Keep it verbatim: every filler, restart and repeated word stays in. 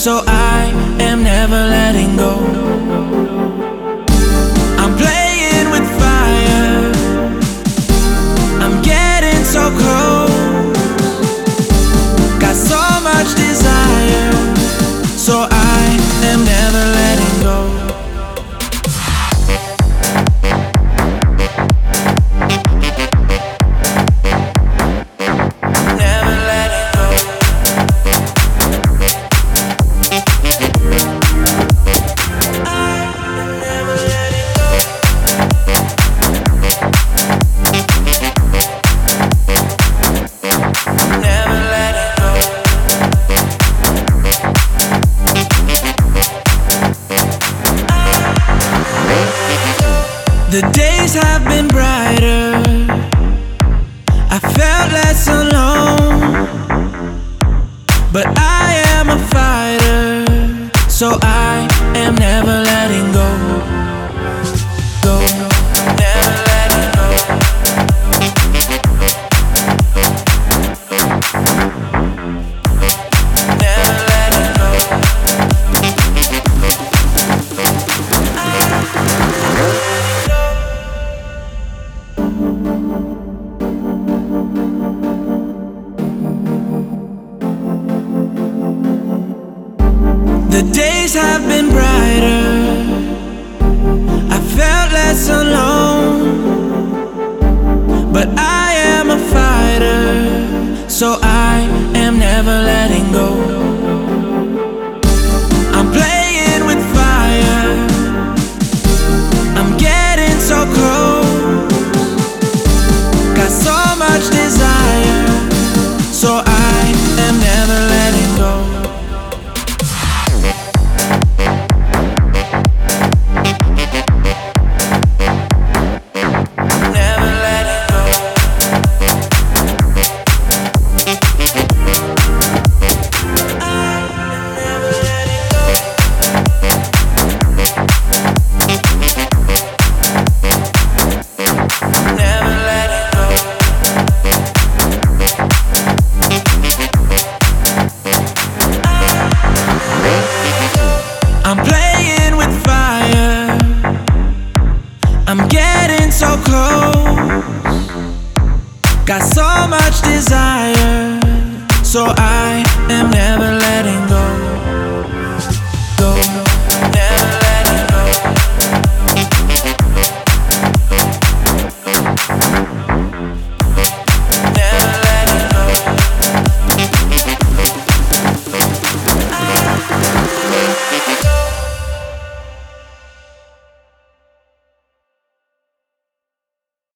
so I am never letting go. I'm playing with fire, I'm getting so close. Got so much desire, so I am never letting go. The days have been brighter, I felt less alone. But I am a fighter, so I am never letting go. Go, never letting go. Never letting go. The days have been brighter, I felt less alone. But I am a fighter, so I am never letting go. I'm playing with fire, I'm getting so close. Got so much desire, so I am never letting go. I'm playing with fire, I'm getting so close. Got so much desire, so I